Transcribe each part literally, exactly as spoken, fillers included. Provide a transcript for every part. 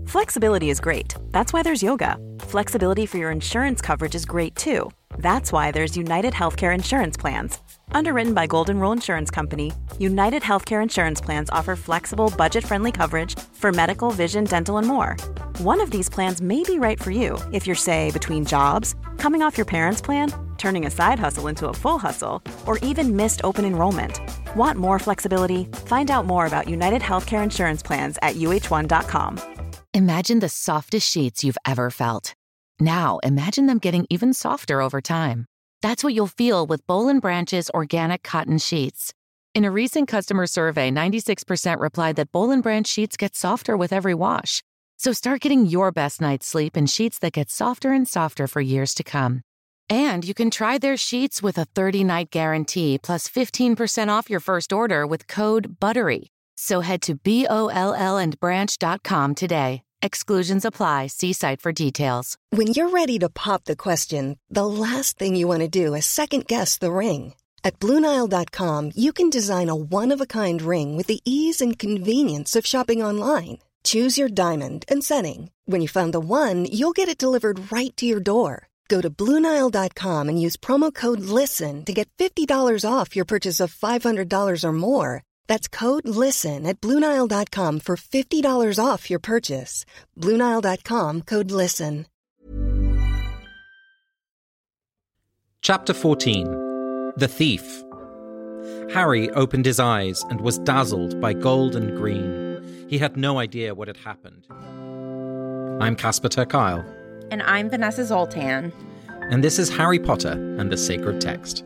Flexibility is great. That's why there's yoga. Flexibility for your insurance coverage is great too. That's why there's United Healthcare Insurance Plans. Underwritten by Golden Rule Insurance Company, United Healthcare Insurance Plans offer flexible, budget-friendly coverage for medical, vision, dental, and more. One of these plans may be right for you if you're, say, between jobs, coming off your parents' plan, turning a side hustle into a full hustle, or even missed open enrollment. Want more flexibility? Find out more about United Healthcare Insurance Plans at U H one dot com. Imagine the softest sheets you've ever felt. Now, imagine them getting even softer over time. That's what you'll feel with Boll and Branch's organic cotton sheets. In a recent customer survey, ninety-six percent replied that Boll and Branch sheets get softer with every wash. So start getting your best night's sleep in sheets that get softer and softer for years to come. And you can try their sheets with a thirty-night guarantee plus fifteen percent off your first order with code BUTTERY. So head to B O L L and branch dot com today. Exclusions apply. See site for details. When you're ready to pop the question, the last thing you want to do is second-guess the ring. At Blue Nile dot com, you can design a one-of-a-kind ring with the ease and convenience of shopping online. Choose your diamond and setting. When you find the one, you'll get it delivered right to your door. Go to Blue Nile dot com and use promo code LISTEN to get fifty dollars off your purchase of five hundred dollars or more. That's code LISTEN at Blue Nile dot com for fifty dollars off your purchase. Blue Nile dot com, code LISTEN. Chapter fourteen. The Thief. Harry opened his eyes and was dazzled by gold and green. He had no idea what had happened. I'm Casper ter Kuile. And I'm Vanessa Zoltan. And this is Harry Potter and the Sacred Text.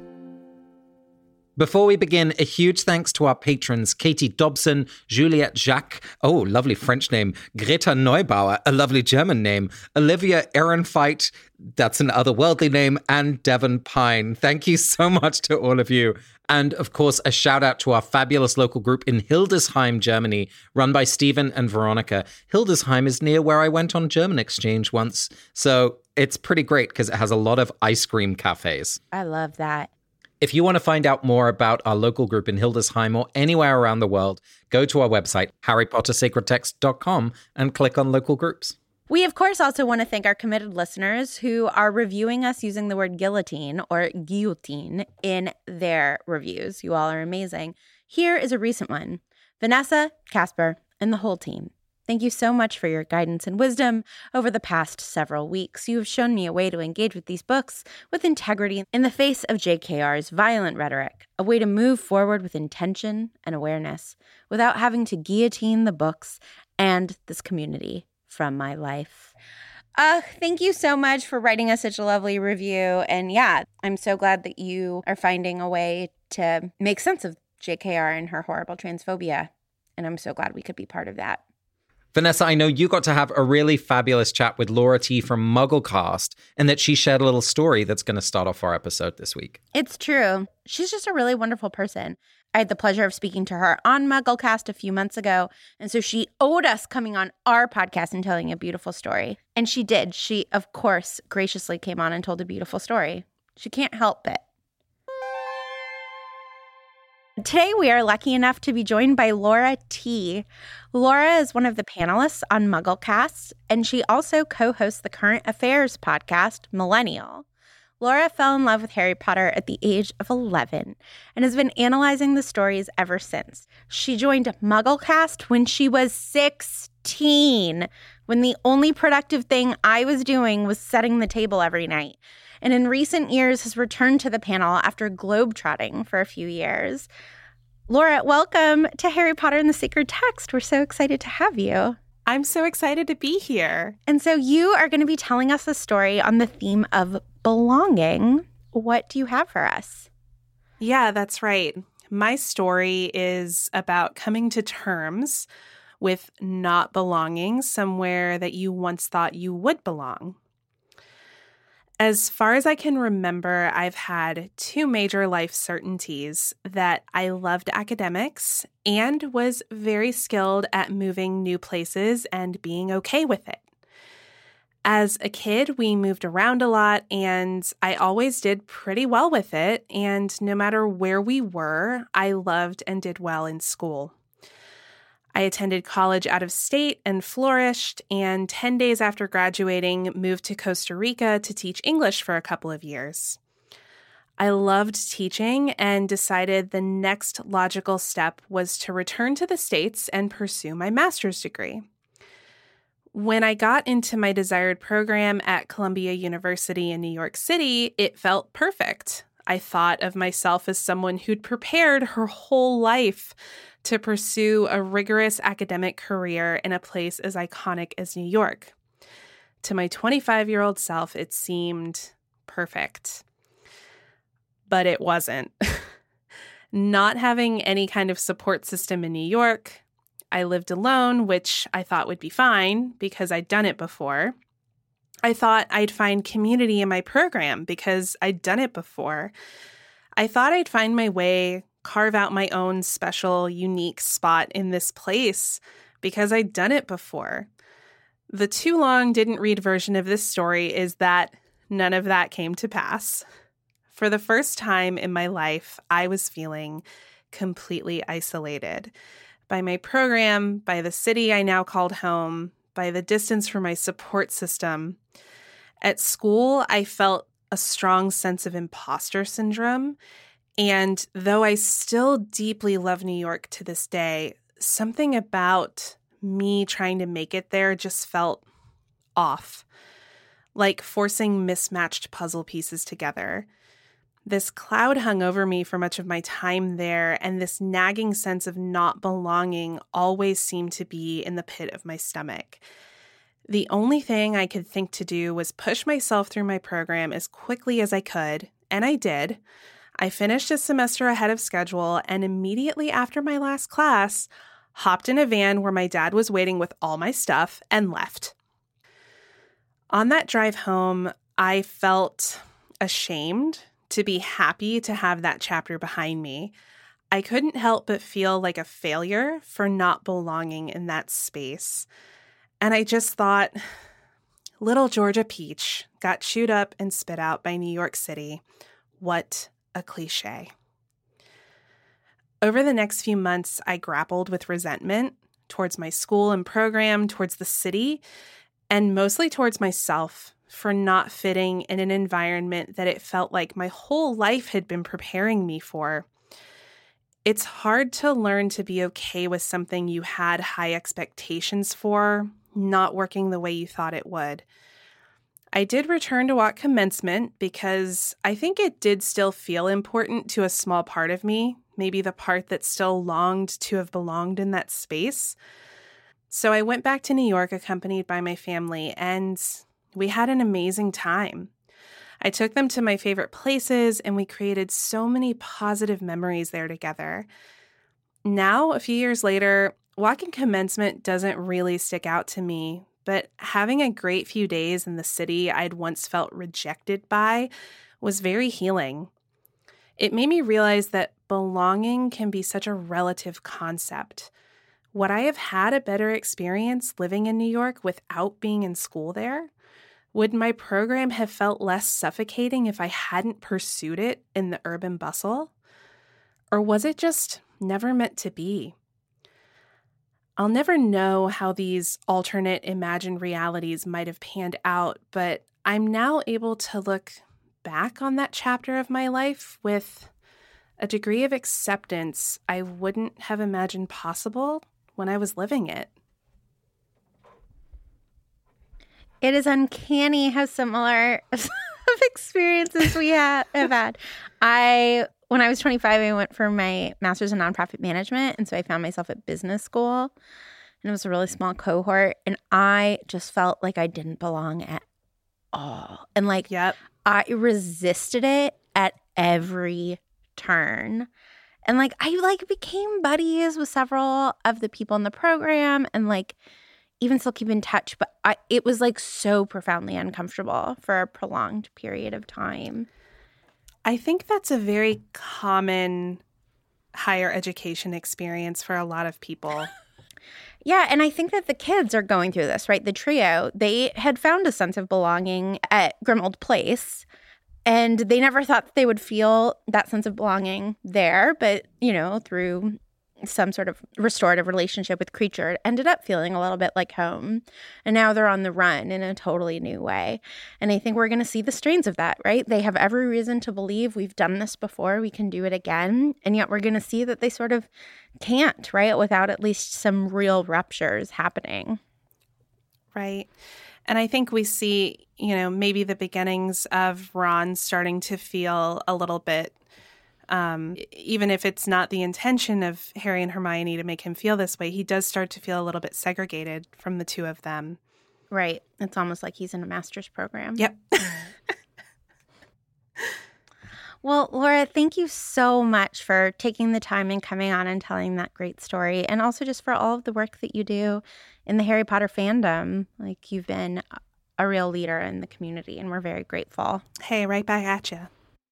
Before we begin, a huge thanks to our patrons, Katie Dobson, Juliette Jacques, oh, lovely French name, Greta Neubauer, a lovely German name, Olivia Ehrenfeit, that's an otherworldly name, and Devon Pine. Thank you so much to all of you. And of course, a shout out to our fabulous local group in Hildesheim, Germany, run by Stephen and Veronica. Hildesheim is near where I went on German exchange once, so it's pretty great because it has a lot of ice cream cafes. I love that. If you want to find out more about our local group in Hildesheim or anywhere around the world, go to our website, harry potter sacred text dot com, and click on local groups. We, of course, also want to thank our committed listeners who are reviewing us using the word guillotine or guillotine in their reviews. You all are amazing. Here is a recent one. Vanessa, Casper, and the whole team. Thank you so much for your guidance and wisdom over the past several weeks. You have shown me a way to engage with these books with integrity in the face of J K R's violent rhetoric, a way to move forward with intention and awareness without having to guillotine the books and this community from my life. Uh, thank you so much for writing us such a lovely review. And yeah, I'm so glad that you are finding a way to make sense of J K R and her horrible transphobia. And I'm so glad we could be part of that. Vanessa, I know you got to have a really fabulous chat with Laura T from Mugglecast, and that she shared a little story that's going to start off our episode this week. It's true. She's just a really wonderful person. I had the pleasure of speaking to her on Mugglecast a few months ago, and so she owed us coming on our podcast and telling a beautiful story. And she did. She, of course, graciously came on and told a beautiful story. She can't help it. Today, we are lucky enough to be joined by Laura T. Laura is one of the panelists on Mugglecast, and she also co-hosts the Current Affairs podcast, Millennial. Laura fell in love with Harry Potter at the age of eleven and has been analyzing the stories ever since. She joined Mugglecast when she was sixteen, when the only productive thing I was doing was setting the table every night. And in recent years has returned to the panel after globetrotting for a few years. Laura, welcome to Harry Potter and the Sacred Text. We're so excited to have you. I'm so excited to be here. And so you are going to be telling us a story on the theme of belonging. What do you have for us? Yeah, that's right. My story is about coming to terms with not belonging somewhere that you once thought you would belong. As far as I can remember, I've had two major life certainties that I loved academics and was very skilled at moving new places and being okay with it. As a kid, we moved around a lot, and I always did pretty well with it, and no matter where we were, I loved and did well in school. I attended college out of state and flourished, and ten days after graduating, moved to Costa Rica to teach English for a couple of years. I loved teaching and decided the next logical step was to return to the States and pursue my master's degree. When I got into my desired program at Columbia University in New York City, it felt perfect. I thought of myself as someone who'd prepared her whole life to pursue a rigorous academic career in a place as iconic as New York. To my twenty-five-year-old self, it seemed perfect. But it wasn't. Not having any kind of support system in New York, I lived alone, which I thought would be fine because I'd done it before. I thought I'd find community in my program because I'd done it before. I thought I'd find my way, carve out my own special, unique spot in this place because I'd done it before. The too long didn't read version of this story is that none of that came to pass. For the first time in my life, I was feeling completely isolated by my program, by the city I now called home, by the distance from my support system. At school, I felt a strong sense of imposter syndrome. And though I still deeply love New York to this day, something about me trying to make it there just felt off, like forcing mismatched puzzle pieces together. This cloud hung over me for much of my time there, and this nagging sense of not belonging always seemed to be in the pit of my stomach. The only thing I could think to do was push myself through my program as quickly as I could, and I did. I finished a semester ahead of schedule, and immediately after my last class, hopped in a van where my dad was waiting with all my stuff and left. On that drive home, I felt ashamed to be happy to have that chapter behind me. I couldn't help but feel like a failure for not belonging in that space. And I just thought, little Georgia Peach got chewed up and spit out by New York City. What a cliche. Over the next few months, I grappled with resentment towards my school and program, towards the city, and mostly towards myself for not fitting in an environment that it felt like my whole life had been preparing me for. It's hard to learn to be okay with something you had high expectations for, not working the way you thought it would. I did return to walk commencement because I think it did still feel important to a small part of me, maybe the part that still longed to have belonged in that space. So I went back to New York accompanied by my family, and we had an amazing time. I took them to my favorite places, and we created so many positive memories there together. Now, a few years later, walking commencement doesn't really stick out to me, but having a great few days in the city I'd once felt rejected by was very healing. It made me realize that belonging can be such a relative concept. Would I have had a better experience living in New York without being in school there? Would my program have felt less suffocating if I hadn't pursued it in the urban bustle? Or was it just never meant to be? I'll never know how these alternate imagined realities might have panned out, but I'm now able to look back on that chapter of my life with a degree of acceptance I wouldn't have imagined possible when I was living it. It is uncanny how similar of experiences we have, have had. I, when I was twenty-five, I went for my master's in nonprofit management, and so I found myself at business school, and it was a really small cohort, and I just felt like I didn't belong at all. And like, yep. I resisted it at every turn. And like, I like became buddies with several of the people in the program, and like, even still keep in touch, but I, it was like so profoundly uncomfortable for a prolonged period of time. I think that's a very common higher education experience for a lot of people. Yeah, and I think that the kids are going through this, right? The trio, they had found a sense of belonging at Grimold Place, and they never thought that they would feel that sense of belonging there, but, you know, through some sort of restorative relationship with Kreacher. It ended up feeling a little bit like home. And now they're on the run in a totally new way. And I think we're going to see the strains of that, right? They have every reason to believe we've done this before, we can do it again. And yet we're going to see that they sort of can't, right? Without at least some real ruptures happening. Right. And I think we see, you know, maybe the beginnings of Ron starting to feel a little bit, um, even if it's not the intention of Harry and Hermione to make him feel this way, he does start to feel a little bit segregated from the two of them. Right. It's almost like he's in a master's program. Yep. Well, Laura, thank you so much for taking the time and coming on and telling that great story. And also just for all of the work that you do in the Harry Potter fandom. Like, you've been a real leader in the community, and we're very grateful. Hey, right back at you.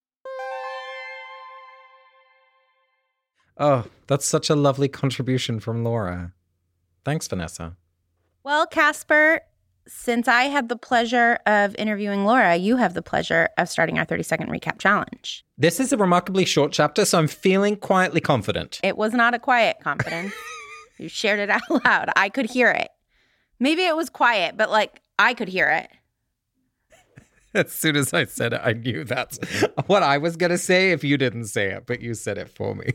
Oh, that's such a lovely contribution from Laura. Thanks, Vanessa. Well, Casper, since I had the pleasure of interviewing Laura, you have the pleasure of starting our thirty-second recap challenge. This is a remarkably short chapter, so I'm feeling quietly confident. It was not a quiet confidence. You shared it out loud. I could hear it. Maybe it was quiet, but, like, I could hear it. As soon as I said it, I knew that's what I was going to say if you didn't say it, but you said it for me.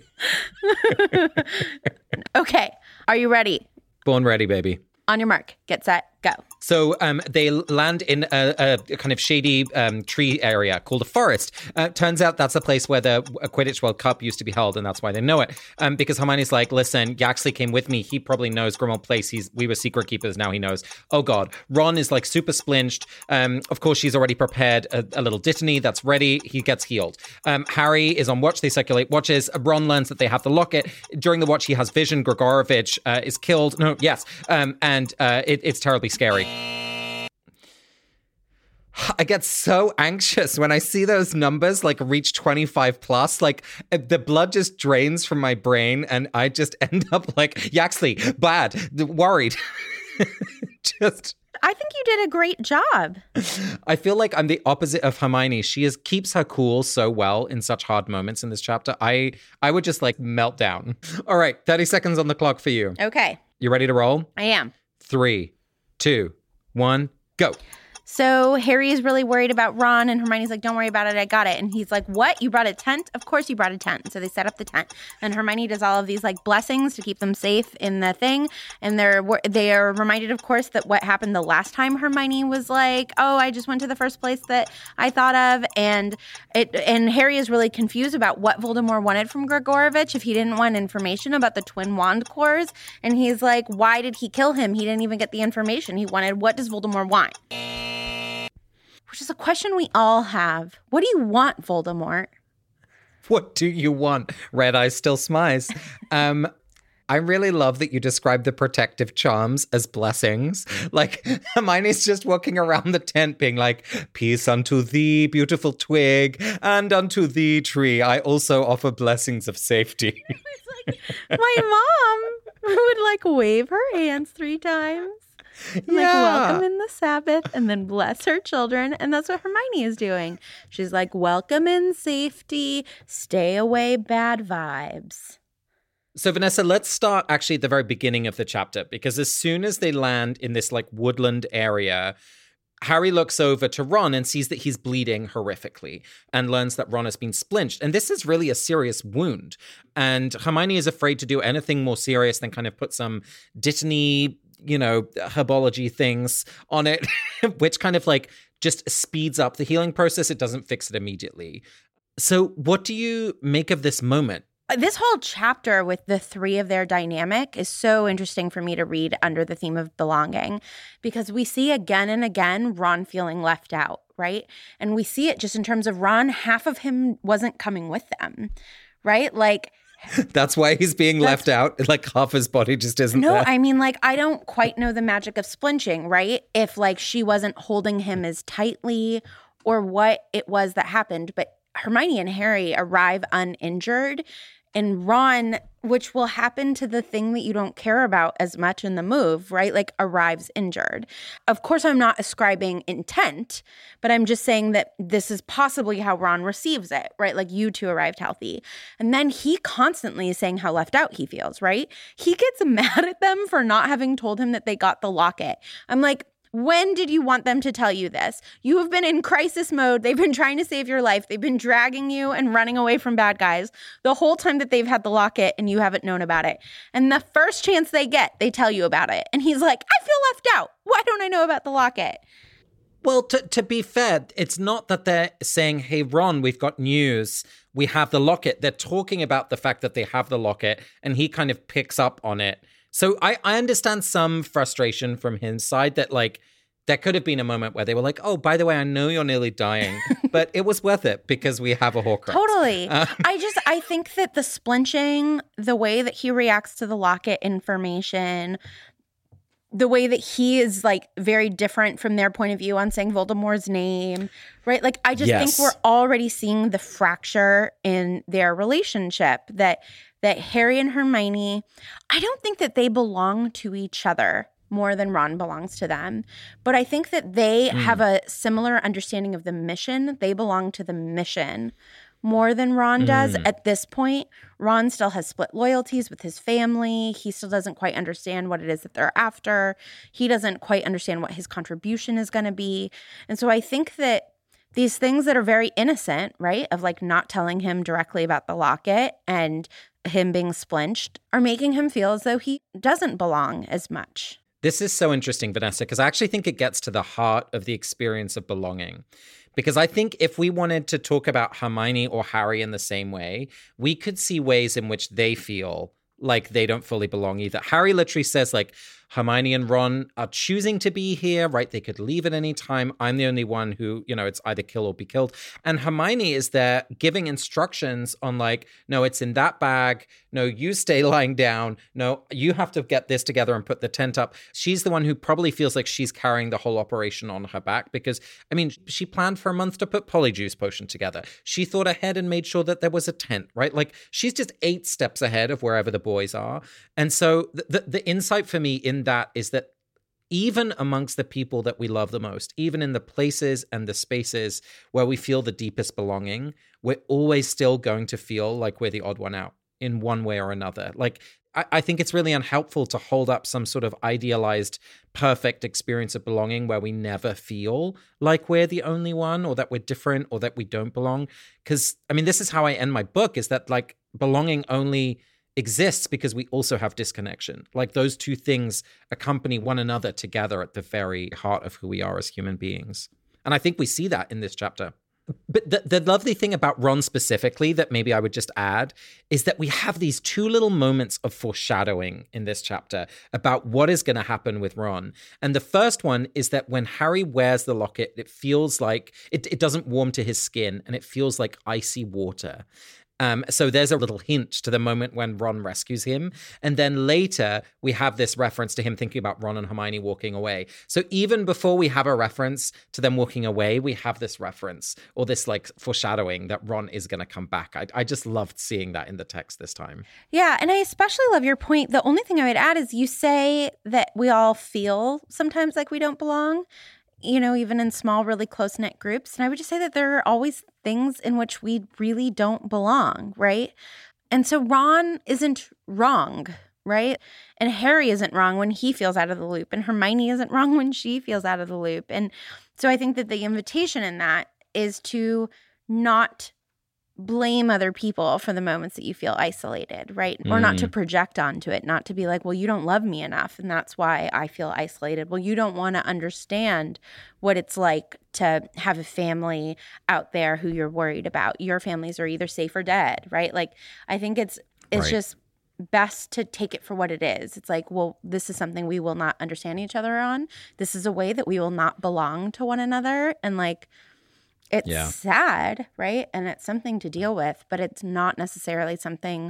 Okay. Are you ready? Born ready, baby. On your mark, get set, go. So um, they land in a, a kind of shady um, tree area called a forest. Uh, turns out that's a place where the Quidditch World Cup used to be held, and that's why they know it. Um, because Hermione's like, listen, Yaxley came with me. He probably knows Grimmauld Place. He's, we were secret keepers. Now he knows. Oh, God. Ron is like super splinched. Um, of course, she's already prepared a, a little dittany that's ready. He gets healed. Um, Harry is on watch. They circulate watches. Ron learns that they have the locket. During the watch, he has vision. Gregorovich uh, is killed. No, yes. Um, and uh, it, it's terribly scary. I get so anxious when I see those numbers like reach twenty-five plus. Like the blood just drains from my brain and I just end up like Yaxley, bad, worried. just. I think you did a great job. I feel like I'm the opposite of Hermione. She is keeps her cool so well in such hard moments in this chapter. I I would just like melt down. All right, thirty seconds on the clock for you. Okay. You ready to roll? I am. Three, two, one, go. So Harry is really worried about Ron, and Hermione's like, don't worry about it, I got it. And he's like, what? You brought a tent? Of course you brought a tent. So they set up the tent. And Hermione does all of these like blessings to keep them safe in the thing. And they're they are reminded, of course, that what happened the last time Hermione was like, oh, I just went to the first place that I thought of. And it and Harry is really confused about what Voldemort wanted from Gregorovich if he didn't want information about the twin wand cores. And he's like, why did he kill him? He didn't even get the information he wanted. What does Voldemort want? Which is a question we all have. What do you want, Voldemort? What do you want? Red Eye still smiles. Um, I really love that you describe the protective charms as blessings. Like, Hermione's just walking around the tent being like, peace unto thee, beautiful twig, and unto thee, tree. I also offer blessings of safety. It's like, my mom would like wave her hands three times. Like, Yeah. welcome in the Sabbath, and then bless her children. And that's what Hermione is doing. She's like, welcome in safety, stay away bad vibes. So, Vanessa, let's start actually at the very beginning of the chapter, because as soon as they land in this like woodland area, Harry looks over to Ron and sees that he's bleeding horrifically and learns that Ron has been splinched. And this is really a serious wound. And Hermione is afraid to do anything more serious than kind of put some dittany, you know, herbology things on it, which kind of like just speeds up the healing process. It doesn't fix it immediately. So what do you make of this moment? This whole chapter with the three of their dynamic is so interesting for me to read under the theme of belonging, because we see again and again Ron feeling left out, right? And we see it just in terms of Ron, half of him wasn't coming with them, right? Like, That's why he's being left out. Like half his body just isn't no, there. I mean, like, I don't quite know the magic of splinching, right? If like she wasn't holding him as tightly or what it was that happened. But Hermione and Harry arrive uninjured And Ron, which will happen to the thing that you don't care about as much in the move, right? Like arrives injured. Of course, I'm not ascribing intent, but I'm just saying that this is possibly how Ron receives it, right? Like you two arrived healthy. And then he constantly is saying how left out he feels, right? He gets mad at them for not having told him that they got the locket. I'm like, when did you want them to tell you this? You have been in crisis mode. They've been trying to save your life. They've been dragging you and running away from bad guys the whole time that they've had the locket and you haven't known about it. And the first chance they get, they tell you about it. And he's like, I feel left out. Why don't I know about the locket? Well, to, to be fair, it's not that they're saying, hey, Ron, we've got news. We have the locket. They're talking about the fact that they have the locket, and he kind of picks up on it. So I, I understand some frustration from his side that, like, there could have been a moment where they were like, oh, by the way, I know you're nearly dying, but it was worth it because we have a Horcrux. Totally. Uh, I just, I think that the splinching, the way that he reacts to the locket information, the way that he is, like, very different from their point of view on saying Voldemort's name, right? Like, I just yes. think we're already seeing the fracture in their relationship, that that Harry and Hermione, I don't think that they belong to each other more than Ron belongs to them. But I think that they mm. have a similar understanding of the mission. They belong to the mission more than Ron does mm. at this point. Ron still has split loyalties with his family. He still doesn't quite understand what it is that they're after. He doesn't quite understand what his contribution is going to be. And so I think that these things that are very innocent, right, of like not telling him directly about the locket and him being splinched, are making him feel as though he doesn't belong as much. This is so interesting, Vanessa, because I actually think it gets to the heart of the experience of belonging. Because I think if we wanted to talk about Hermione or Harry in the same way, we could see ways in which they feel like they don't fully belong either. Harry literally says, like, Hermione and Ron are choosing to be here, right? They could leave at any time. I'm the only one who, you know, it's either kill or be killed. And Hermione is there giving instructions on, like, no, it's in that bag. No, you stay lying down. No, you have to get this together and put the tent up. She's the one who probably feels like she's carrying the whole operation on her back because, I mean, she planned for a month to put Polyjuice Potion together. She thought ahead and made sure that there was a tent, right? Like, she's just eight steps ahead of wherever the boys are. And so the, the, the insight for me in that is that even amongst the people that we love the most, even in the places and the spaces where we feel the deepest belonging, we're always still going to feel like we're the odd one out in one way or another. Like, I, I think it's really unhelpful to hold up some sort of idealized, perfect experience of belonging where we never feel like we're the only one or that we're different or that we don't belong. Because, I mean, this is how I end my book, is that, like, belonging only exists because we also have disconnection. Like, those two things accompany one another together at the very heart of who we are as human beings. And I think we see that in this chapter. But the, the lovely thing about Ron specifically that maybe I would just add is that we have these two little moments of foreshadowing in this chapter about what is going to happen with Ron. And the first one is that when Harry wears the locket, it feels like it, it doesn't warm to his skin and it feels like icy water. Um, so there's a little hint to the moment when Ron rescues him. And then later, we have this reference to him thinking about Ron and Hermione walking away. So even before we have a reference to them walking away, we have this reference or this, like, foreshadowing that Ron is going to come back. I, I just loved seeing that in the text this time. Yeah, and I especially love your point. The only thing I would add is you say that we all feel sometimes like we don't belong, you know, even in small, really close-knit groups. And I would just say that there are always things in which we really don't belong, right? And so Ron isn't wrong, right? And Harry isn't wrong when he feels out of the loop. And Hermione isn't wrong when she feels out of the loop. And so I think that the invitation in that is to not blame other people for the moments that you feel isolated, right? Mm. Or not to project onto it, not to be like, well, you don't love me enough, and that's why I feel isolated. Well, you don't want to understand what it's like to have a family out there who you're worried about. Your families are either safe or dead, right? Like, I think it's it's right. just best to take it for what it is. It's like, well, this is something we will not understand each other on. This is a way that we will not belong to one another. And, like, it's yeah. sad, right? And it's something to deal with, but it's not necessarily something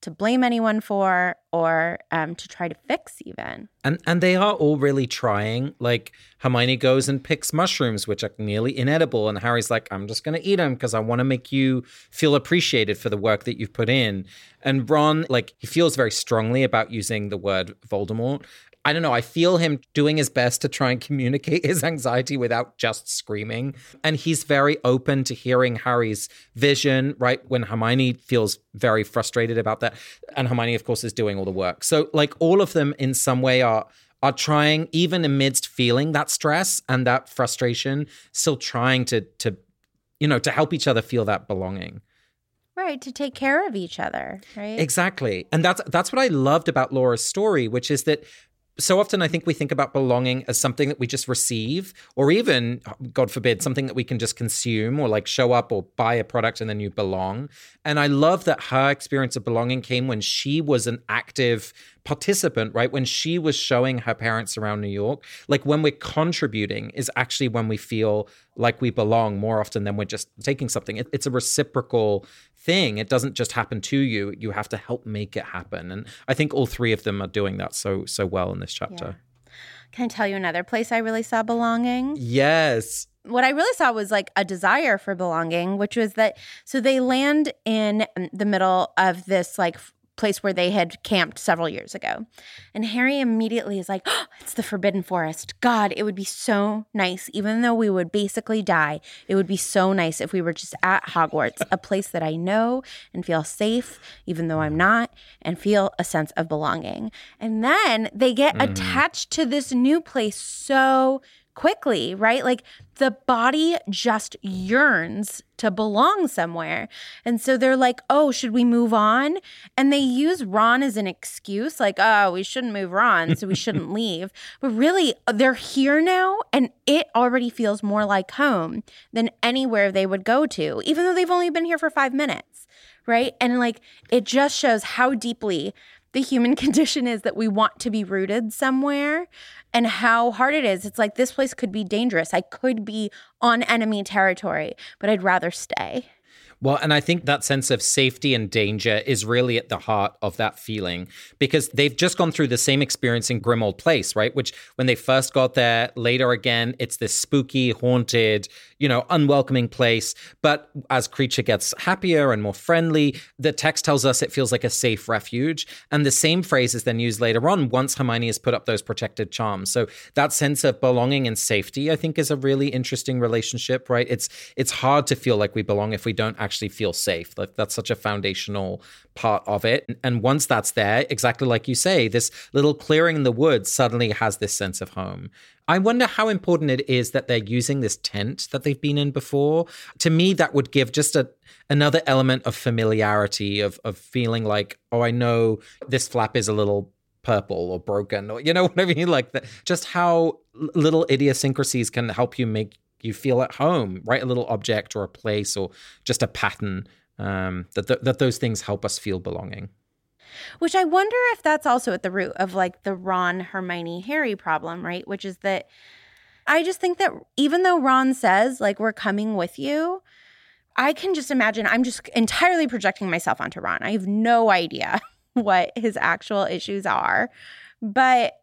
to blame anyone for or um, to try to fix even. And and they are all really trying. Like Hermione goes and picks mushrooms, which are nearly inedible. And Harry's like, I'm just going to eat them because I want to make you feel appreciated for the work that you've put in. And Ron, like, he feels very strongly about using the word Voldemort. I don't know, I feel him doing his best to try and communicate his anxiety without just screaming. And he's very open to hearing Harry's vision, right? When Hermione feels very frustrated about that. And Hermione, of course, is doing all the work. So, like, all of them in some way are are trying, even amidst feeling that stress and that frustration, still trying to, to you know, to help each other feel that belonging. Right, to take care of each other, right? Exactly. And that's that's what I loved about Laura's story, which is that so often I think we think about belonging as something that we just receive, or even, God forbid, something that we can just consume, or like show up or buy a product and then you belong. And I love that her experience of belonging came when she was an active participant, right? When she was showing her parents around New York. Like, when we're contributing is actually when we feel like we belong more often than we're just taking something. It, it's a reciprocal thing. It doesn't just happen to you. You have to help make it happen. And I think all three of them are doing that so, so well in this chapter. Yeah. Can I tell you another place I really saw belonging? Yes. What I really saw was like a desire for belonging, which was that, so they land in the middle of this like place where they had camped several years ago. And Harry immediately is like, oh, it's the Forbidden Forest. God, it would be so nice. Even though we would basically die, it would be so nice if we were just at Hogwarts, a place that I know and feel safe, even though I'm not, and feel a sense of belonging. And then they get mm. attached to this new place so quickly, right? Like the body just yearns to belong somewhere. And so they're like, oh, should we move on? And they use Ron as an excuse, like, oh, we shouldn't move Ron, so we shouldn't leave. But really, they're here now, and it already feels more like home than anywhere they would go to, even though they've only been here for five minutes, right? And like, it just shows how deeply the human condition is that we want to be rooted somewhere, and how hard it is. It's like, this place could be dangerous. I could be on enemy territory, but I'd rather stay. Well, and I think that sense of safety and danger is really at the heart of that feeling, because they've just gone through the same experience in Grimmauld Place, right? Which when they first got there, later again, it's this spooky, haunted, you know, unwelcoming place. But as Kreacher gets happier and more friendly, the text tells us it feels like a safe refuge. And the same phrase is then used later on once Hermione has put up those protected charms. So that sense of belonging and safety, I think, is a really interesting relationship, right? It's it's hard to feel like we belong if we don't actually actually feel safe. Like, that's such a foundational part of it. And once that's there, exactly like you say, this little clearing in the woods suddenly has this sense of home. I wonder how important it is that they're using this tent that they've been in before. To me, that would give just a another element of familiarity, of of feeling like, oh, I know this flap is a little purple or broken, or, you know what I mean? Like that, just how little idiosyncrasies can help you make you feel at home, right? A little object or a place or just a pattern, um, that, th- that those things help us feel belonging. Which I wonder if that's also at the root of like the Ron, Hermione, Harry problem, right? Which is that I just think that even though Ron says like, we're coming with you, I can just imagine, I'm just entirely projecting myself onto Ron. I have no idea what his actual issues are, but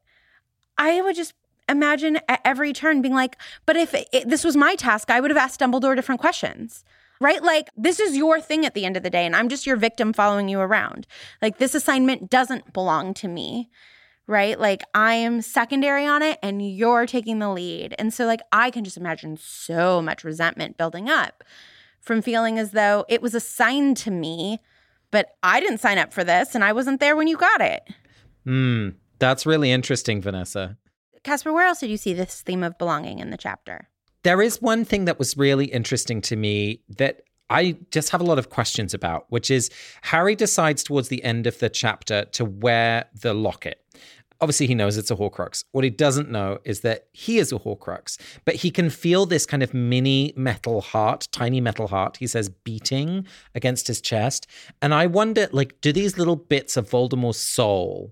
I would just imagine at every turn being like, but if it, this was my task, I would have asked Dumbledore different questions, right? Like, this is your thing at the end of the day, and I'm just your victim following you around. Like, this assignment doesn't belong to me, right? Like, I am secondary on it, and you're taking the lead. And so, like, I can just imagine so much resentment building up from feeling as though it was assigned to me, but I didn't sign up for this, and I wasn't there when you got it. Hmm, that's really interesting, Vanessa. Casper, where else did you see this theme of belonging in the chapter? There is one thing that was really interesting to me that I just have a lot of questions about, which is Harry decides towards the end of the chapter to wear the locket. Obviously, he knows it's a Horcrux. What he doesn't know is that he is a Horcrux, but he can feel this kind of mini metal heart, tiny metal heart, he says, beating against his chest. And I wonder, like, do these little bits of Voldemort's soul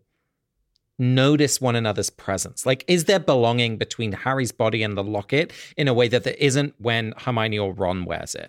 notice one another's presence? Like, is there belonging between Harry's body and the locket in a way that there isn't when Hermione or Ron wears it?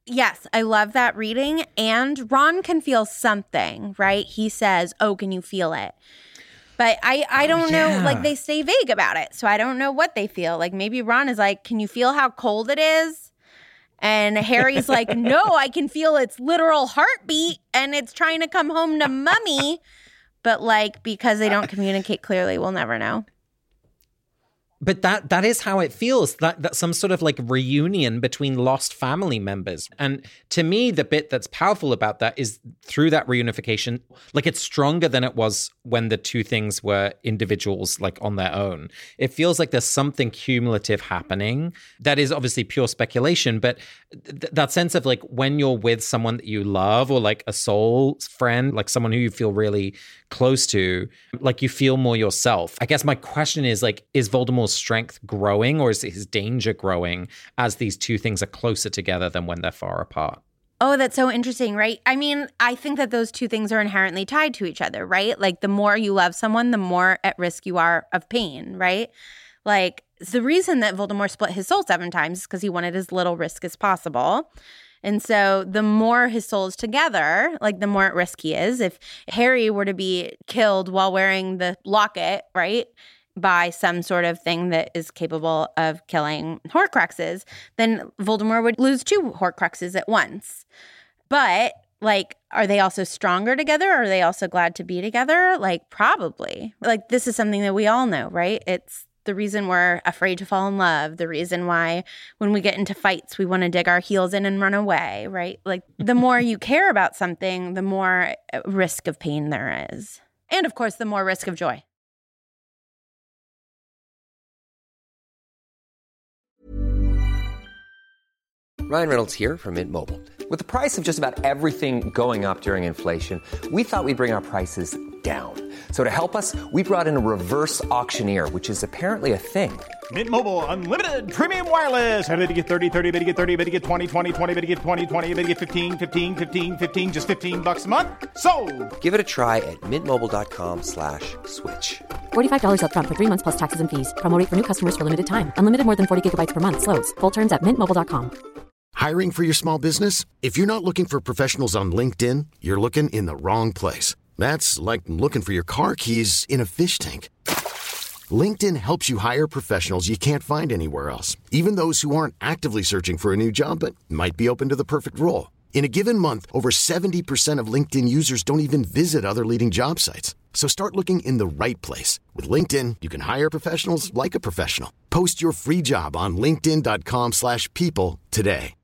Yes, I love that reading. And Ron can feel something, right? He says, oh, can you feel it? But I, I don't oh, yeah. know, like they stay vague about it. So I don't know what they feel. Like maybe Ron is like, can you feel how cold it is? And Harry's like, no, I can feel its literal heartbeat and it's trying to come home to Mummy. But like, because they don't communicate clearly, we'll never know. But that that is how it feels, that that's some sort of like reunion between lost family members. And to me, the bit that's powerful about that is through that reunification, like it's stronger than it was when the two things were individuals like on their own. It feels like there's something cumulative happening. That is obviously pure speculation, but th- that sense of like when you're with someone that you love or like a soul friend, like someone who you feel really close to, like you feel more yourself. I guess my question is like, is Voldemort's strength growing or is his danger growing as these two things are closer together than when they're far apart? Oh, that's so interesting, right? I mean, I think that those two things are inherently tied to each other, right? Like the more you love someone, the more at risk you are of pain, right? Like the reason that Voldemort split his soul seven times is because he wanted as little risk as possible. And so the more his soul's together, like the more at risk he is. If Harry were to be killed while wearing the locket, right, by some sort of thing that is capable of killing Horcruxes, then Voldemort would lose two Horcruxes at once. But, like, are they also stronger together? Are they also glad to be together? Like, probably. Like, this is something that we all know, right? It's the reason we're afraid to fall in love, the reason why when we get into fights, we want to dig our heels in and run away, right? Like, the more you care about something, the more risk of pain there is. And, of course, the more risk of joy. Ryan Reynolds here from Mint Mobile. With the price of just about everything going up during inflation, we thought we'd bring our prices down. So to help us, we brought in a reverse auctioneer, which is apparently a thing. Mint Mobile Unlimited Premium Wireless. How to get thirty, thirty, how to get thirty, how to get twenty, twenty, twenty, how to get twenty, twenty, how to get fifteen, fifteen, fifteen, fifteen, just fifteen bucks a month? Sold! Give it a try at mintmobile.com slash switch. forty-five dollars up front for three months plus taxes and fees. Promo rate for new customers for limited time. Unlimited more than forty gigabytes per month. Slows full terms at mint mobile dot com. Hiring for your small business? If you're not looking for professionals on LinkedIn, you're looking in the wrong place. That's like looking for your car keys in a fish tank. LinkedIn helps you hire professionals you can't find anywhere else, even those who aren't actively searching for a new job but might be open to the perfect role. In a given month, over seventy percent of LinkedIn users don't even visit other leading job sites. So start looking in the right place. With LinkedIn, you can hire professionals like a professional. Post your free job on linkedin.com slash people today.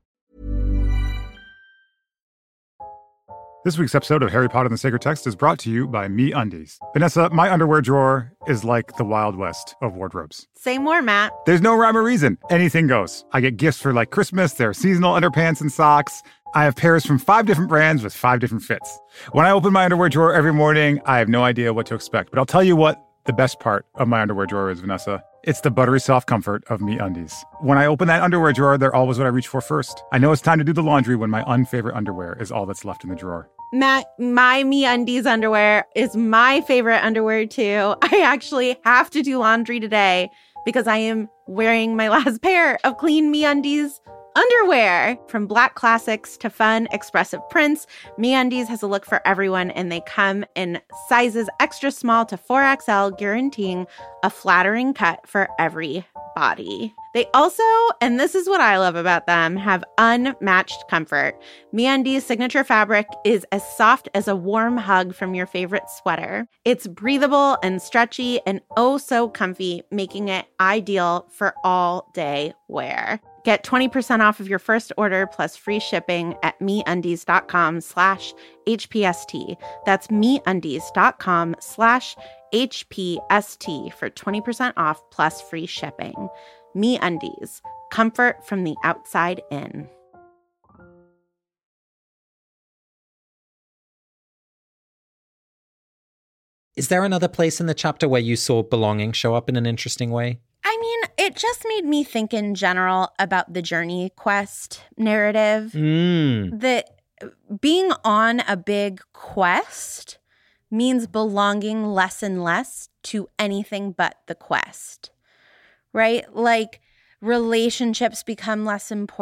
This week's episode of Harry Potter and the Sacred Text is brought to you by MeUndies. Vanessa, my underwear drawer is like the Wild West of wardrobes. Say more, Matt. There's no rhyme or reason. Anything goes. I get gifts for like Christmas, there are seasonal underpants and socks. I have pairs from five different brands with five different fits. When I open my underwear drawer every morning, I have no idea what to expect. But I'll tell you what the best part of my underwear drawer is, Vanessa. It's the buttery soft comfort of MeUndies. When I open that underwear drawer, they're always what I reach for first. I know it's time to do the laundry when my unfavorite underwear is all that's left in the drawer. Matt, my MeUndies underwear is my favorite underwear too. I actually have to do laundry today because I am wearing my last pair of clean MeUndies underwear. From black classics to fun, expressive prints, MeUndies has a look for everyone, and they come in sizes extra small to four X L, guaranteeing a flattering cut for every body. They also, and this is what I love about them, have unmatched comfort. MeUndies' signature fabric is as soft as a warm hug from your favorite sweater. It's breathable and stretchy and oh so comfy, making it ideal for all-day wear. Get twenty percent off of your first order plus free shipping at MeUndies.com slash HPST. That's MeUndies.com slash HPST for twenty percent off plus free shipping. MeUndies, comfort from the outside in. Is there another place in the chapter where you saw belonging show up in an interesting way? I mean, it just made me think in general about the Journey Quest narrative. Mm. That being on a big quest means belonging less and less to anything but the quest, right? Like relationships become less important.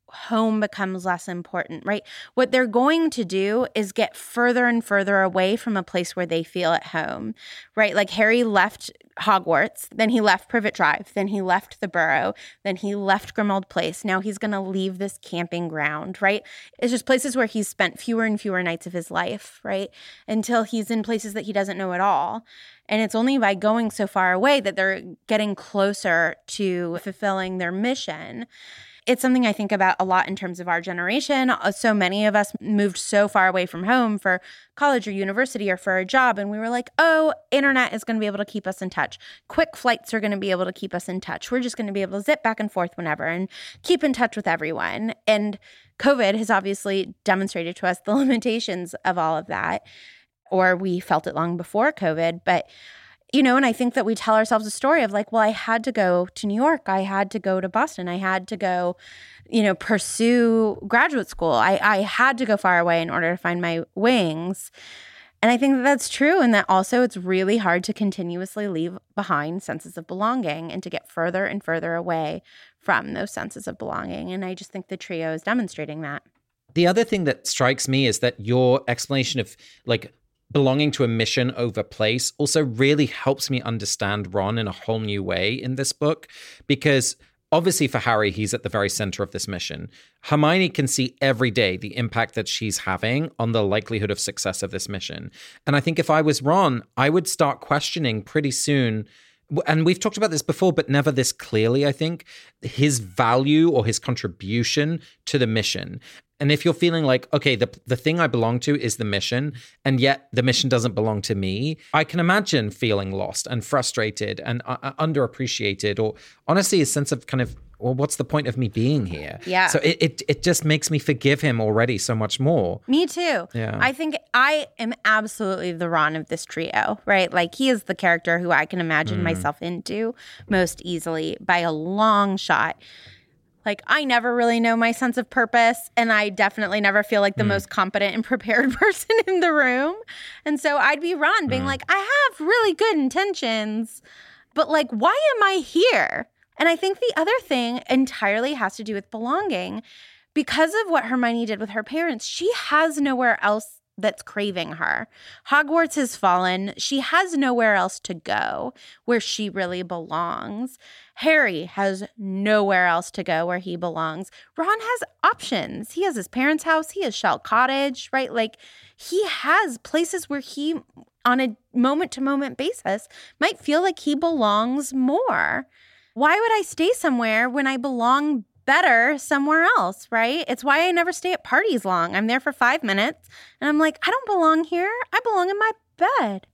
home becomes less important, right? What they're going to do is get further and further away from a place where they feel at home, right? Like Harry left Hogwarts, then he left Privet Drive, then he left the Burrow, then he left Grimmauld Place. Now he's going to leave this camping ground, right? It's just places where he's spent fewer and fewer nights of his life, right? Until he's in places that he doesn't know at all. And it's only by going so far away that they're getting closer to fulfilling their mission. It's something I think about a lot in terms of our generation. So many of us moved so far away from home for college or university or for a job. And we were like, oh, internet is going to be able to keep us in touch. Quick flights are going to be able to keep us in touch. We're just going to be able to zip back and forth whenever and keep in touch with everyone. And COVID has obviously demonstrated to us the limitations of all of that. Or we felt it long before COVID. But you know, and I think that we tell ourselves a story of like, well, I had to go to New York. I had to go to Boston. I had to go, you know, pursue graduate school. I, I had to go far away in order to find my wings. And I think that that's true. And that also it's really hard to continuously leave behind senses of belonging and to get further and further away from those senses of belonging. And I just think the trio is demonstrating that. The other thing that strikes me is that your explanation of like belonging to a mission over place also really helps me understand Ron in a whole new way in this book, because obviously for Harry, he's at the very center of this mission. Hermione can see every day the impact that she's having on the likelihood of success of this mission. And I think if I was Ron, I would start questioning pretty soon, and we've talked about this before, but never this clearly, I think, his value or his contribution to the mission. And if you're feeling like, okay, the the thing I belong to is the mission, and yet the mission doesn't belong to me, I can imagine feeling lost and frustrated and uh, underappreciated, or honestly, a sense of kind of, well, what's the point of me being here? Yeah. So it, it it just makes me forgive him already so much more. Me too. Yeah. I think I am absolutely the Ron of this trio, right? Like he is the character who I can imagine mm. myself into most easily by a long shot. Like, I never really know my sense of purpose, and I definitely never feel like the mm. most competent and prepared person in the room. And so I'd be Ron being mm. like, I have really good intentions, but like, why am I here? And I think the other thing entirely has to do with belonging. Because of what Hermione did with her parents, she has nowhere else that's craving her. Hogwarts has fallen. She has nowhere else to go where she really belongs. Harry has nowhere else to go where he belongs. Ron has options. He has his parents' house. He has Shell Cottage, right? Like, he has places where he, on a moment-to-moment basis, might feel like he belongs more. Why would I stay somewhere when I belong better somewhere else, right? It's why I never stay at parties long. I'm there for five minutes and I'm like, I don't belong here. I belong in my bed.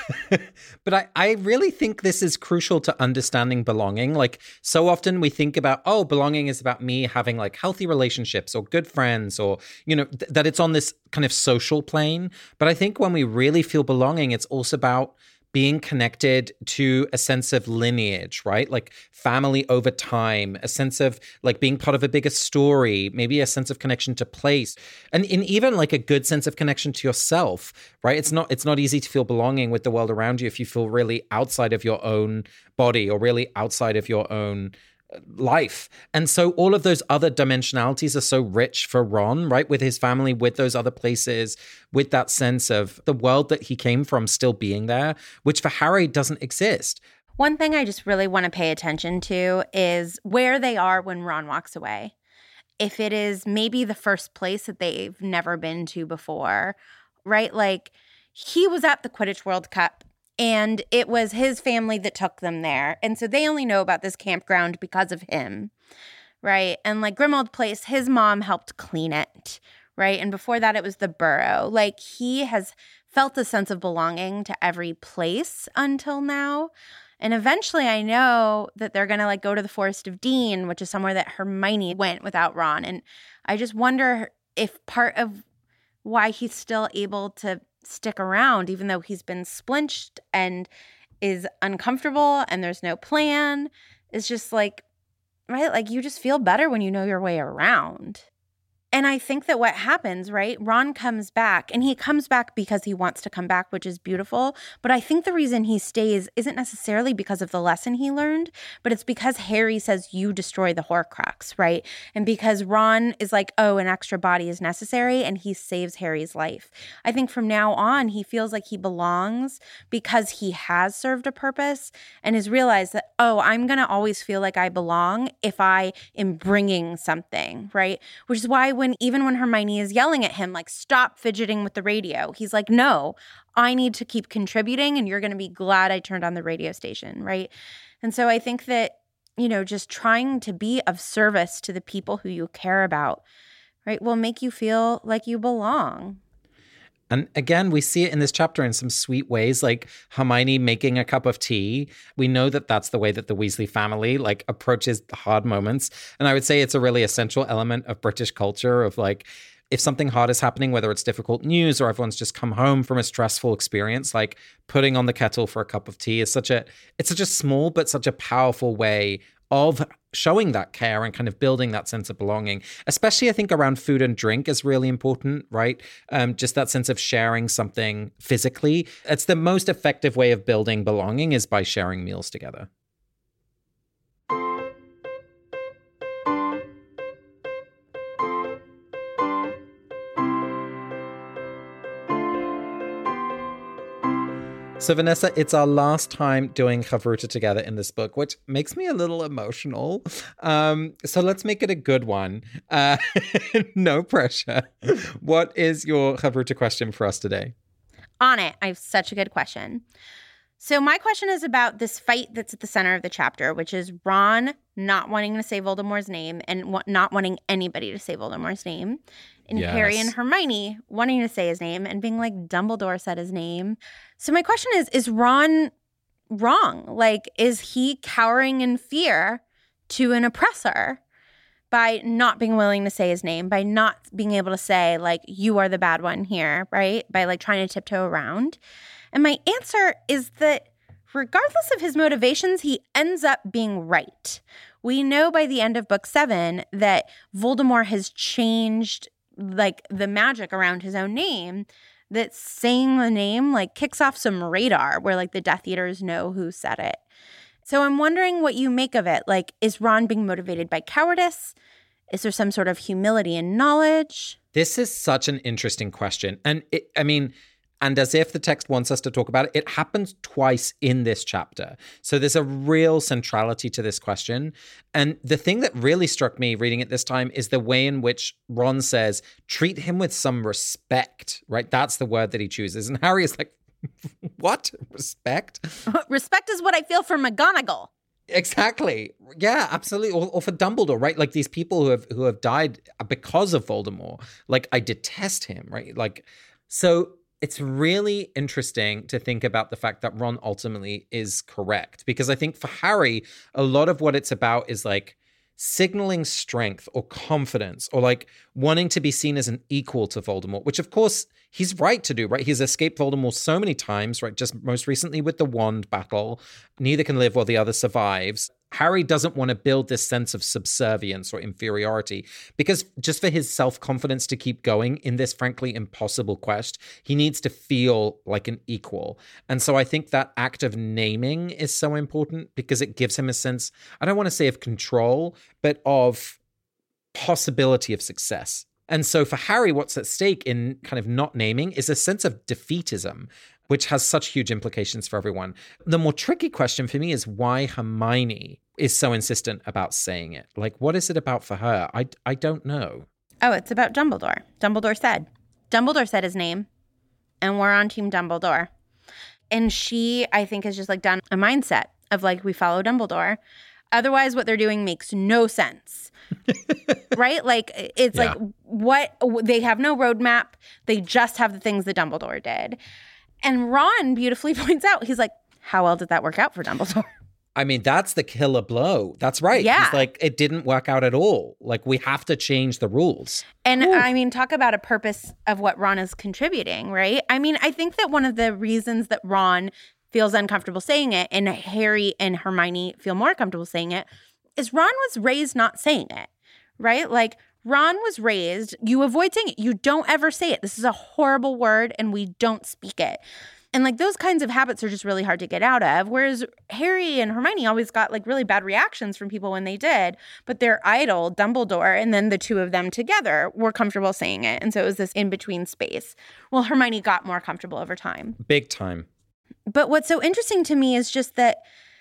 But I, I really think this is crucial to understanding belonging. Like, so often we think about, oh, belonging is about me having like healthy relationships or good friends, or, you know, th- that it's on this kind of social plane. But I think when we really feel belonging, it's also about being connected to a sense of lineage, right? Like family over time, a sense of like being part of a bigger story, maybe a sense of connection to place, and in even like a good sense of connection to yourself, right? It's not it's not easy to feel belonging with the world around you if you feel really outside of your own body or really outside of your own life. And so all of those other dimensionalities are so rich for Ron, right? With his family, with those other places, with that sense of the world that he came from still being there, which for Harry doesn't exist. One thing I just really want to pay attention to is where they are when Ron walks away. If it is maybe the first place that they've never been to before, right? Like, he was at the Quidditch World Cup, and it was his family that took them there. And so they only know about this campground because of him, right? And like Grimmauld Place, his mom helped clean it, right? And before that, it was the Burrow. Like, he has felt a sense of belonging to every place until now. And eventually I know that they're going to like go to the Forest of Dean, which is somewhere that Hermione went without Ron. And I just wonder if part of why he's still able to stick around, even though he's been splinched and is uncomfortable and there's no plan, is just like, right? Like, you just feel better when you know your way around. And I think that what happens, right, Ron comes back, and he comes back because he wants to come back, which is beautiful. But I think the reason he stays isn't necessarily because of the lesson he learned, but it's because Harry says you destroy the Horcrux, right? And because Ron is like, oh, an extra body is necessary, and he saves Harry's life. I think from now on, he feels like he belongs because he has served a purpose and has realized that, oh, I'm going to always feel like I belong if I am bringing something, right? Which is why when even when Hermione is yelling at him, like, stop fidgeting with the radio, he's like, no, I need to keep contributing, and you're going to be glad I turned on the radio station, right? And so I think that, you know, just trying to be of service to the people who you care about, right, will make you feel like you belong. And again, we see it in this chapter in some sweet ways, like Hermione making a cup of tea. We know that that's the way that the Weasley family like approaches hard moments. And I would say it's a really essential element of British culture of like, if something hard is happening, whether it's difficult news or everyone's just come home from a stressful experience, like putting on the kettle for a cup of tea is such a, it's such a small but such a powerful way of showing that care and kind of building that sense of belonging, especially I think around food and drink is really important, right? Um, just that sense of sharing something physically. It's the most effective way of building belonging is by sharing meals together. So Vanessa, it's our last time doing Chavruta together in this book, which makes me a little emotional. Um, so let's make it a good one. Uh, no pressure. What is your Chavruta question for us today? On it. I have such a good question. So my question is about this fight that's at the center of the chapter, which is Ron not wanting to say Voldemort's name and w- not wanting anybody to say Voldemort's name. And yes. Harry and Hermione wanting to say his name and being like, Dumbledore said his name. So my question is, is Ron wrong? Like, is he cowering in fear to an oppressor by not being willing to say his name, by not being able to say, like, you are the bad one here, right? By, like, trying to tiptoe around. And my answer is that regardless of his motivations, he ends up being right. We know by the end of book seven that Voldemort has changed like the magic around his own name, that saying the name like kicks off some radar where like the Death Eaters know who said it. So I'm wondering what you make of it. Like, is Ron being motivated by cowardice? Is there some sort of humility and knowledge? This is such an interesting question. And it, I mean, and as if the text wants us to talk about it, it happens twice in this chapter. So there's a real centrality to this question. And the thing that really struck me reading it this time is the way in which Ron says, treat him with some respect, right? That's the word that he chooses. And Harry is like, what? Respect? Respect is what I feel for McGonagall. Exactly. Yeah, absolutely. Or, or for Dumbledore, right? Like these people who have who have died because of Voldemort. Like, I detest him, right? Like, so it's really interesting to think about the fact that Ron ultimately is correct. Because I think for Harry, a lot of what it's about is like signaling strength or confidence or like wanting to be seen as an equal to Voldemort, which of course he's right to do, right? He's escaped Voldemort so many times, right? Just most recently with the wand battle. Neither can live while the other survives. Harry doesn't want to build this sense of subservience or inferiority because just for his self-confidence to keep going in this frankly impossible quest, he needs to feel like an equal. And so I think that act of naming is so important because it gives him a sense, I don't want to say of control, but of possibility of success. And so for Harry, what's at stake in kind of not naming is a sense of defeatism, which has such huge implications for everyone. The more tricky question for me is why Hermione is so insistent about saying it. Like, what is it about for her? I, I don't know. Oh, it's about Dumbledore. Dumbledore said. Dumbledore said his name, and we're on Team Dumbledore. And she, I think, has just like done a mindset of like, we follow Dumbledore. Otherwise, what they're doing makes no sense. Right? Like, it's yeah. like what they have no roadmap. They just have the things that Dumbledore did. And Ron beautifully points out, he's like, how well did that work out for Dumbledore? I mean, that's the killer blow. That's right. Yeah. He's like, it didn't work out at all. Like, we have to change the rules. And Ooh. I mean, talk about a purpose of what Ron is contributing, right? I mean, I think that one of the reasons that Ron feels uncomfortable saying it and Harry and Hermione feel more comfortable saying it is Ron was raised not saying it, right? Like, Ron was raised, you avoid saying it. You don't ever say it. This is a horrible word and we don't speak it. And like those kinds of habits are just really hard to get out of. Whereas Harry and Hermione always got like really bad reactions from people when they did. But their idol, Dumbledore, and then the two of them together were comfortable saying it. And so it was this in-between space. Well, Hermione got more comfortable over time. Big time. But what's so interesting to me is just that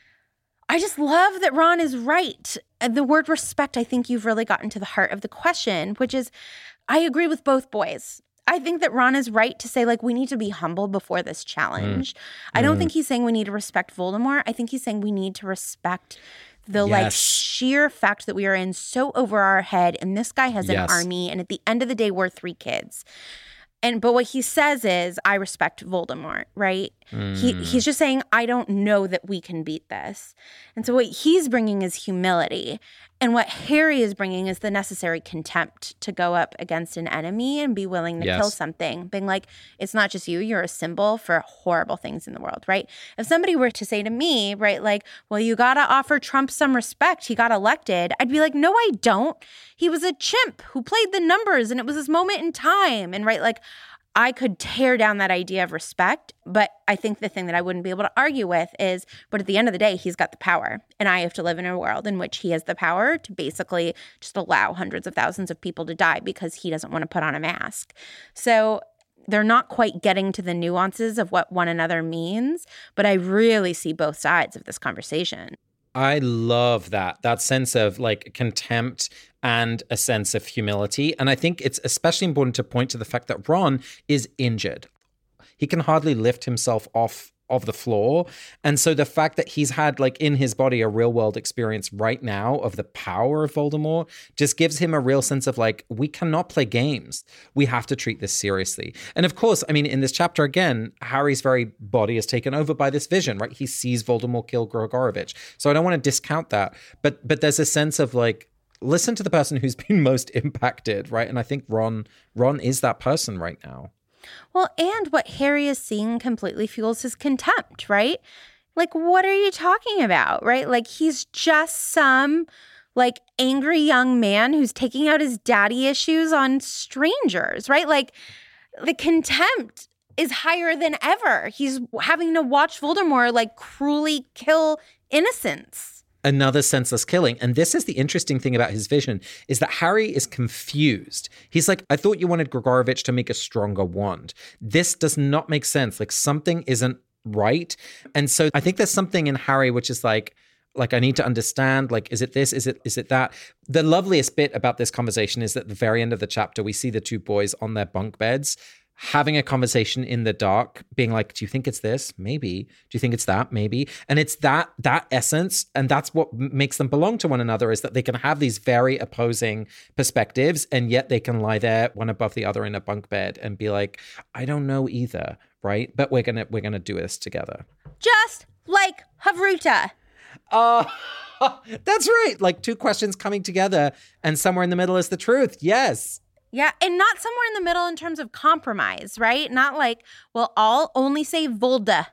I just love that Ron is right. The word respect, I think you've really gotten to the heart of the question, which is I agree with both boys. I think that Ron is right to say, like, we need to be humble before this challenge. Mm. I don't mm. think he's saying we need to respect Voldemort. I think he's saying we need to respect the, yes. like, sheer fact that we are in so over our head and this guy has yes. an army and at the end of the day, we're three kids. And but what he says is, I respect Voldemort, right? Mm. He he's just saying, I don't know that we can beat this. And so what he's bringing is humility. And what Harry is bringing is the necessary contempt to go up against an enemy and be willing to yes. kill something. Being like, it's not just you, you're a symbol for horrible things in the world, right? If somebody were to say to me, right, like, well, you got to offer Trump some respect. He got elected. I'd be like, no, I don't. He was a chimp who played the numbers and it was his moment in time. And right, like, I could tear down that idea of respect, but I think the thing that I wouldn't be able to argue with is, but at the end of the day, he's got the power. And I have to live in a world in which he has the power to basically just allow hundreds of thousands of people to die because he doesn't want to put on a mask. So they're not quite getting to the nuances of what one another means, but I really see both sides of this conversation. I love that, that sense of like contempt and a sense of humility. And I think it's especially important to point to the fact that Ron is injured. He can hardly lift himself off of the floor. And so the fact that he's had like in his body a real world experience right now of the power of Voldemort just gives him a real sense of like, we cannot play games. We have to treat this seriously. And of course, I mean, in this chapter, again, Harry's very body is taken over by this vision, right? He sees Voldemort kill Gregorovitch. So I don't want to discount that. But but there's a sense of like, listen to the person who's been most impacted, right? And I think Ron Ron is that person right now. Well, and what Harry is seeing completely fuels his contempt, right? Like, what are you talking about, right? Like, he's just some, like, angry young man who's taking out his daddy issues on strangers, right? Like, the contempt is higher than ever. He's having to watch Voldemort, like, cruelly kill innocents. Another senseless killing. And this is the interesting thing about his vision, is that Harry is confused. He's like, I thought you wanted Gregorovitch to make a stronger wand. This does not make sense. Like something isn't right. And so I think there's something in Harry which is like, like I need to understand, like, is it this? Is it is it that? The loveliest bit about this conversation is at the very end of the chapter, we see the two boys on their bunk beds having a conversation in the dark, being like, do you think it's this? Maybe. Do you think it's that? Maybe. And it's that that essence, and that's what makes them belong to one another, is that they can have these very opposing perspectives, and yet they can lie there one above the other in a bunk bed and be like, I don't know either, right? But we're gonna we're gonna do this together. Just like Havruta. Uh, that's right. Like two questions coming together, and somewhere in the middle is the truth. Yes. Yeah, and not somewhere in the middle in terms of compromise, right? Not like, well, I'll only say Volda,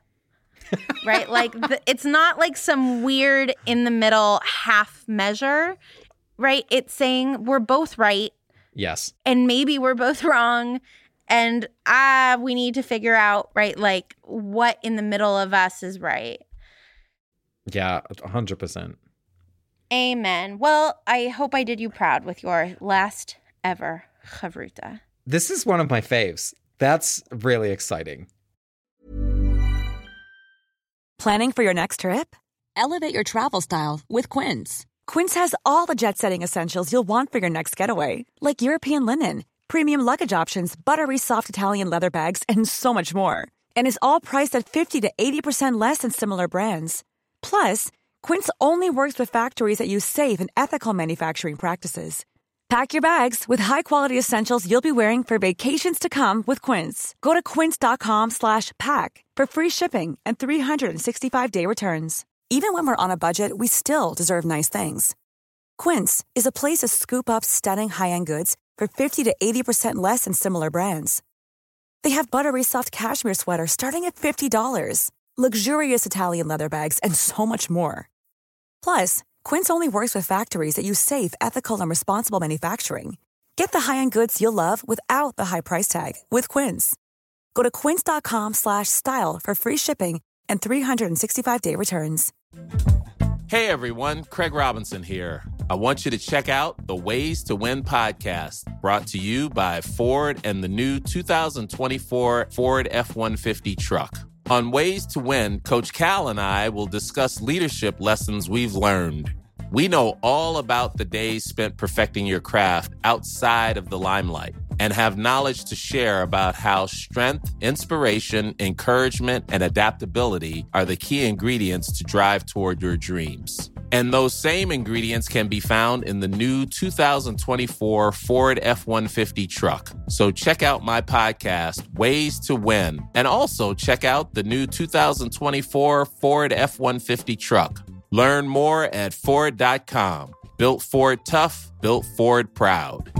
right? Like, the, it's not like some weird in the middle half measure, right? It's saying we're both right. Yes. And maybe we're both wrong. And ah, we need to figure out, right, like what in the middle of us is right. Yeah, one hundred percent. Amen. Well, I hope I did you proud with your last ever Havruta. This is one of my faves. That's really exciting. Planning for your next trip? Elevate your travel style with Quince. Quince has all the jet-setting essentials you'll want for your next getaway, like European linen, premium luggage options, buttery soft Italian leather bags, and so much more. And is all priced at fifty to eighty percent less than similar brands. Plus, Quince only works with factories that use safe and ethical manufacturing practices. Pack your bags with high-quality essentials you'll be wearing for vacations to come with Quince. Go to quince.com slash pack for free shipping and three sixty-five day returns. Even when we're on a budget, we still deserve nice things. Quince is a place to scoop up stunning high-end goods for fifty to eighty percent less than similar brands. They have buttery soft cashmere sweaters starting at fifty dollars, luxurious Italian leather bags, and so much more. Plus, Quince only works with factories that use safe, ethical, and responsible manufacturing. Get the high-end goods you'll love without the high price tag with Quince. Go to quince.com slash style for free shipping and three sixty-five day returns. Hey everyone, Craig Robinson here. I want you to check out the Ways to Win podcast, brought to you by Ford and the new two thousand twenty-four Ford F one fifty truck. On Ways to Win, Coach Cal and I will discuss leadership lessons we've learned. We know all about the days spent perfecting your craft outside of the limelight and have knowledge to share about how strength, inspiration, encouragement, and adaptability are the key ingredients to drive toward your dreams. And those same ingredients can be found in the new two thousand twenty-four Ford F one fifty truck. So check out my podcast, Ways to Win, and also check out the new two thousand twenty-four Ford F one fifty truck. Learn more at Ford dot com. Built Ford tough, built Ford proud.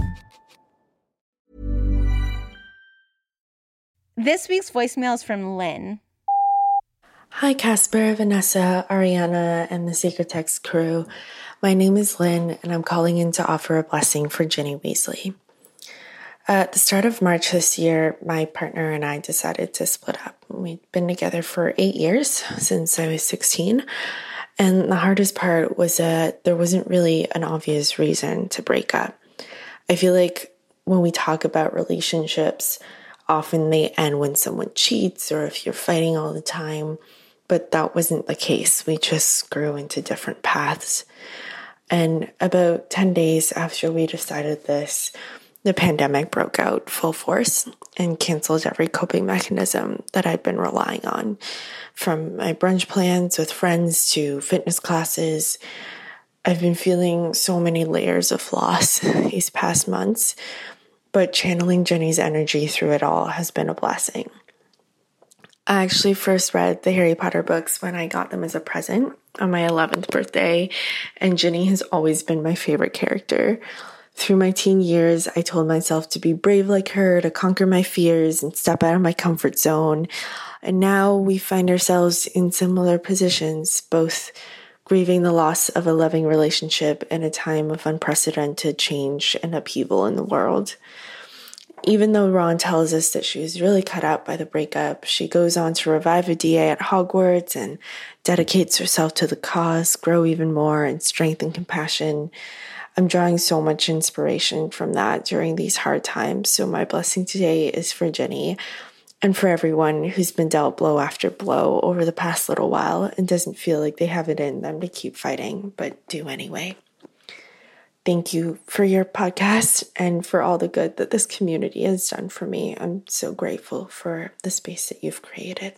This week's voicemail is from Lynn. Hi, Casper, Vanessa, Ariana, and the Sacred Text crew. My name is Lynn, and I'm calling in to offer a blessing for Ginny Weasley. At the start of March this year, my partner and I decided to split up. We'd been together for eight years, since I was sixteen. And the hardest part was that there wasn't really an obvious reason to break up. I feel like when we talk about relationships, often they end when someone cheats or if you're fighting all the time, but that wasn't the case. We just grew into different paths. And about ten days after we decided this, the pandemic broke out full force and canceled every coping mechanism that I'd been relying on. From my brunch plans with friends to fitness classes, I've been feeling so many layers of loss these past months, but channeling Ginny's energy through it all has been a blessing. I actually first read the Harry Potter books when I got them as a present on my eleventh birthday, and Ginny has always been my favorite character. Through my teen years, I told myself to be brave like her, to conquer my fears and step out of my comfort zone. And now we find ourselves in similar positions, both grieving the loss of a loving relationship in a time of unprecedented change and upheaval in the world. Even though Ron tells us that she was really cut out by the breakup, she goes on to revive a D A at Hogwarts and dedicates herself to the cause, grow even more in strength and compassion. I'm drawing so much inspiration from that during these hard times, so my blessing today is for Ginny and for everyone who's been dealt blow after blow over the past little while and doesn't feel like they have it in them to keep fighting, but do anyway. Thank you for your podcast and for all the good that this community has done for me. I'm so grateful for the space that you've created.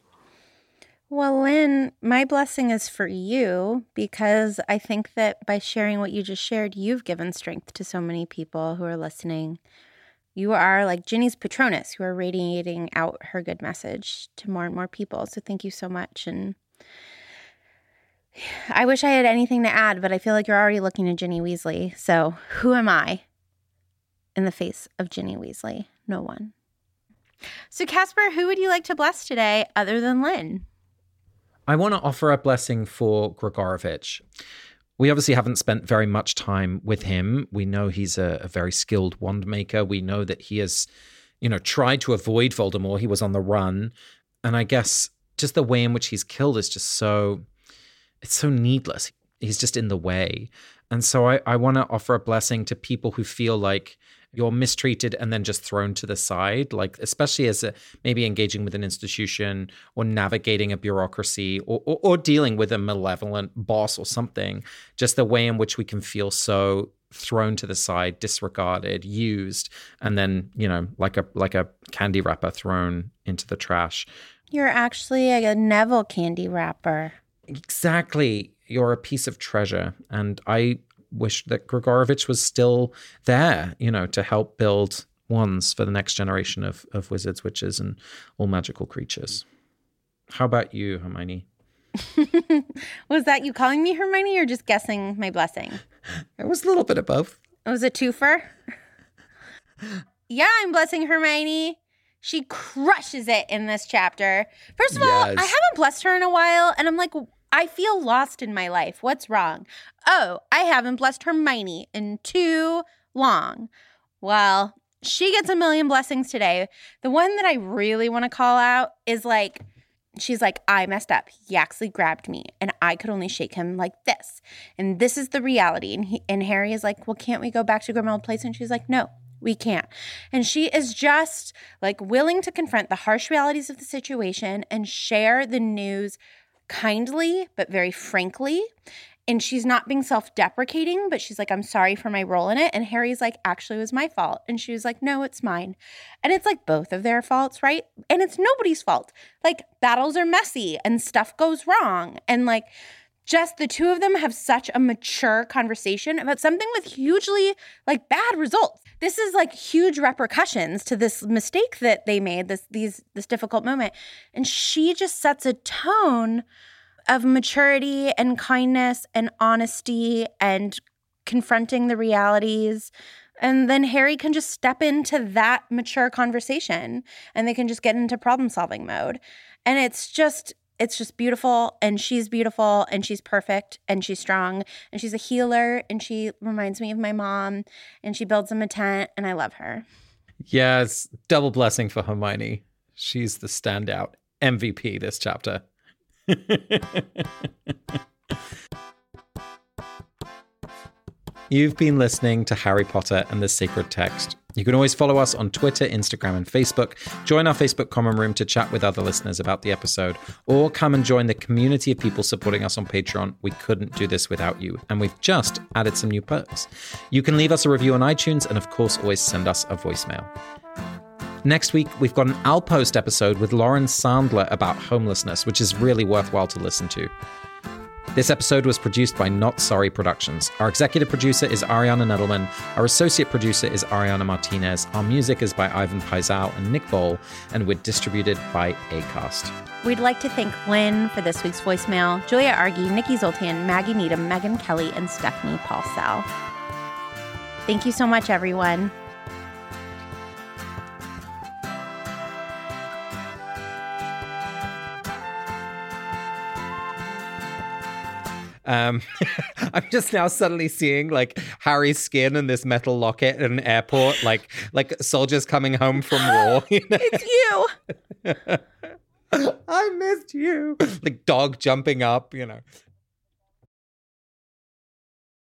Well, Lynn, my blessing is for you because I think that by sharing what you just shared, you've given strength to so many people who are listening. You are like Ginny's Patronus. You are radiating out her good message to more and more people. So thank you so much. And I wish I had anything to add, but I feel like you're already looking at Ginny Weasley. So who am I in the face of Ginny Weasley? No one. So Casper, who would you like to bless today other than Lynn? I want to offer a blessing for Gregorovich. We obviously haven't spent very much time with him. We know he's a, a very skilled wand maker. We know that he has, you know, tried to avoid Voldemort. He was on the run. And I guess just the way in which he's killed is just so, it's so needless. He's just in the way. And so I, I want to offer a blessing to people who feel like you're mistreated and then just thrown to the side, like especially as a, maybe engaging with an institution or navigating a bureaucracy or, or, or dealing with a malevolent boss or something, just the way in which we can feel so thrown to the side, disregarded, used, and then, you know, like a like a candy wrapper thrown into the trash. You're actually a Neville candy wrapper. Exactly. You're a piece of treasure. And I wish that Gregorovich was still there, you know, to help build wands for the next generation of, of wizards, witches, and all magical creatures. How about you, Hermione? Was that you calling me Hermione or just guessing my blessing? It was a little bit of both. It was a twofer? Yeah, I'm blessing Hermione. She crushes it in this chapter. First of yes. all, I haven't blessed her in a while, and I'm like, I feel lost in my life. What's wrong? Oh, I haven't blessed Hermione in too long. Well, she gets a million blessings today. The one that I really want to call out is like, she's like, I messed up. Yaxley grabbed me and I could only shake him like this. And this is the reality. And, he, and Harry is like, well, can't we go back to Grimmauld Place? And she's like, no, we can't. And she is just like willing to confront the harsh realities of the situation and share the news kindly, but very frankly. And she's not being self-deprecating, but she's like, I'm sorry for my role in it. And Harry's like, actually, it was my fault. And she was like, no, it's mine. And it's like both of their faults, right? And it's nobody's fault. Like, battles are messy and stuff goes wrong. And like, just the two of them have such a mature conversation about something with hugely like bad results. This is like huge repercussions to this mistake that they made, this these this difficult moment. And she just sets a tone of maturity and kindness and honesty and confronting the realities. And then Harry can just step into that mature conversation and they can just get into problem solving mode. And it's just, it's just beautiful. And she's beautiful and she's perfect and she's strong and she's a healer and she reminds me of my mom and she builds him a tent and I love her. Yeah, it's double blessing for Hermione. She's the standout M V P this chapter. You've been listening to Harry Potter and the Sacred Text. You can always follow us on Twitter, Instagram, and Facebook. Join our Facebook common room to chat with other listeners about the episode, or come and join the community of people supporting us on Patreon. We couldn't do this without you, and we've just added some new perks. You can leave us a review on iTunes, and of course, always send us a voicemail. Next week, we've got an Outpost episode with Lauren Sandler about homelessness, which is really worthwhile to listen to. This episode was produced by Not Sorry Productions. Our executive producer is Ariana Nettleman. Our associate producer is Ariana Martinez. Our music is by Ivan Paisal and Nick Boll, and we're distributed by Acast. We'd like to thank Lynn for this week's voicemail, Julia Argy, Nikki Zoltan, Maggie Needham, Megan Kelly, and Stephanie Paulsell. Thank you so much, everyone. Um, I'm just now suddenly seeing like Harry's skin and this metal locket at an airport, like like soldiers coming home from war. You know? It's you. I missed you. Like dog jumping up, you know.